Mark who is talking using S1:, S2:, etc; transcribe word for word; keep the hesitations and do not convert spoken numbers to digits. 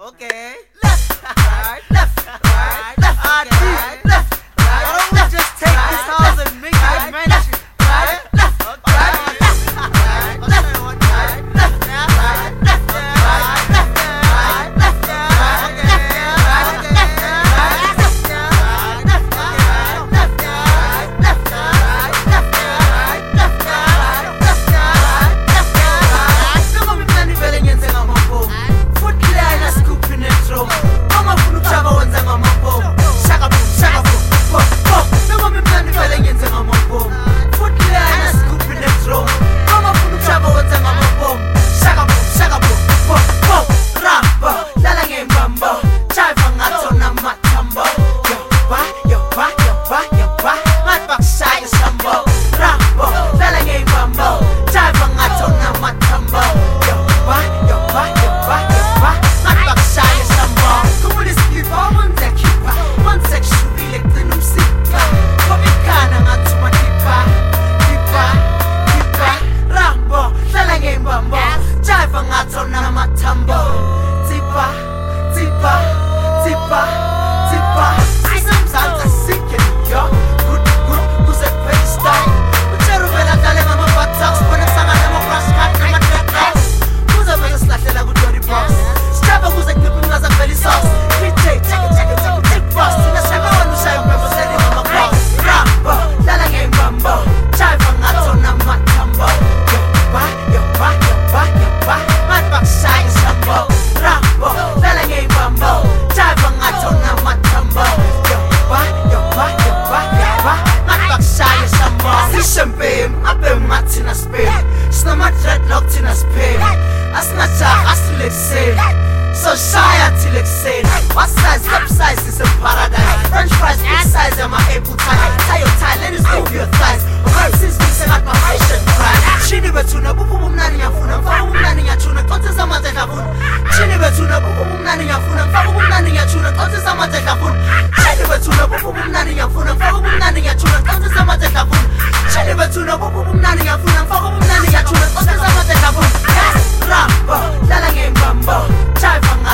S1: Okay. Left, right, left, right, left, right, left, right. Why don't we just take this house and make it a mansion? Right, left, right, left, right, left, right, left, right, left, right, left, right, left, right, left, right, left, right, left, right, left, right, left, right. Some of me planning belling and saying I'm a fool. Foot clear and a scoop in the throat. I'm a fool travel and saying I'm a fool. Shaka boom, shaka boom, boom, boom. Some of me planning belling and saying I'm a fool. Foot clear and a scoop in the throat. I'm a fool travel and saying I'm a fool. Shaka boom, shaka boom, boom, boom. Rambo, dalang em bambo. Chai fangato na matambo. Yo ba, yo ba, yo ba, yo ba. Mat baksay sambo. Rambo, dalang em bambo. Chai fangato na matambo. Yo ba, yo ba, yo ba, yo ba. Mat baksay sambo. Kumulis kipa, monse kipa. Monse shubi lektenum sika. Komikana ngatuma kipa. Kipa, kipa. Rambo, dalang em bambo. Chai fangato na matambo. Tipa, tipa, tipa, tipa. System sounds a sick yo. Good, good, who's a pretty style. Ucheru vela dale mama buttocks. When I'm sang I'm a brush cut, I'm a dread ass. Who's a vela slash like a dirty boss. Strapper who's a clipping as a belly sauce. P J, check it, check it, check it, check boss. In a shaka one who's a member selling mama boss. Rambo, dalang em bambo. Chai fangato na matambo. Yo ba, yo ba, yo ba, yo ba. Mat baksay sambo. Rambo, dalang em bambo. Chai fangato na matambo. Yo ba, yo ba, yo ba, yo ba. Mat baksay sambo. Si champagne, abe matina spin. Snama dreadlocked in a spin. Asnacha asulek say. So shy until exhale. What size, cup size is a paradise. French fries, big size, and my apple tie. Tie your tie, let us move your thighs. My sis mixing at my fashion pride. Chini betuna, bubu bum nani yafuna. Fabu bum nani yachuna, kote sama tekafun. Chini betuna, bubu bum nani yafuna. Fabu bum nani yachuna, kote sama tekafun. Chini betuna, bubu bum nani yafuna. Fabu bum nani yachuna, kote sama tekafun. Chini betuna, bubu bum nani yafuna. Fabu bum nani yachuna, kote sama tekafun. Yes, Rambo, dalang em bambo. Chai fanga